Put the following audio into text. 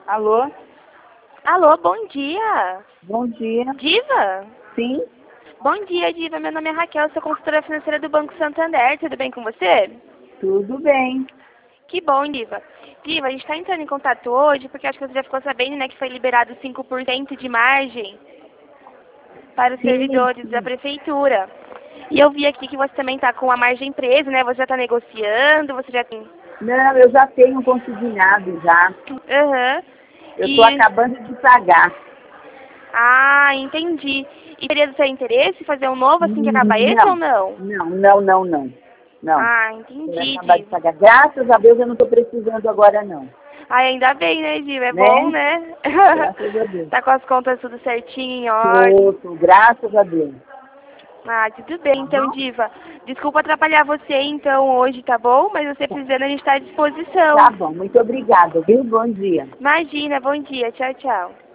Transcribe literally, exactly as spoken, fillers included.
Alô? Alô, bom dia. Bom dia. Diva? Sim? Bom dia, Diva. Meu nome é Raquel, sou consultora financeira do Banco Santander. Tudo bem com você? Tudo bem. Que bom, Diva. Diva, a gente está entrando em contato hoje porque acho que você já ficou sabendo, né, que foi liberado cinco por cento de margem para os Sim, servidores sim. da prefeitura. E eu vi aqui que você também está com a margem presa, né? Você já está negociando, você já tem... Não, eu já tenho consignado já. Aham. Eu estou E... acabando de pagar. Ah, entendi. E teria do seu interesse fazer um novo assim que acabar esse ou Não, não? não, não, não, não. Não. Ah, Eu vou entendi, acabar de Diva. pagar. Graças a Deus eu não estou precisando agora não. Ai, ainda bem, né, Diva? É bom, Né? né? Graças a Deus. Tá com as contas tudo certinho, em Tô, ordem. tô, graças a Deus. Ah, tudo bem, Tá então, bom? Diva. Desculpa atrapalhar você, então, hoje, tá bom? Mas você precisando, a gente tá à Tá disposição. bom, muito obrigada, viu? Bom dia. Imagina, bom dia. Tchau, tchau.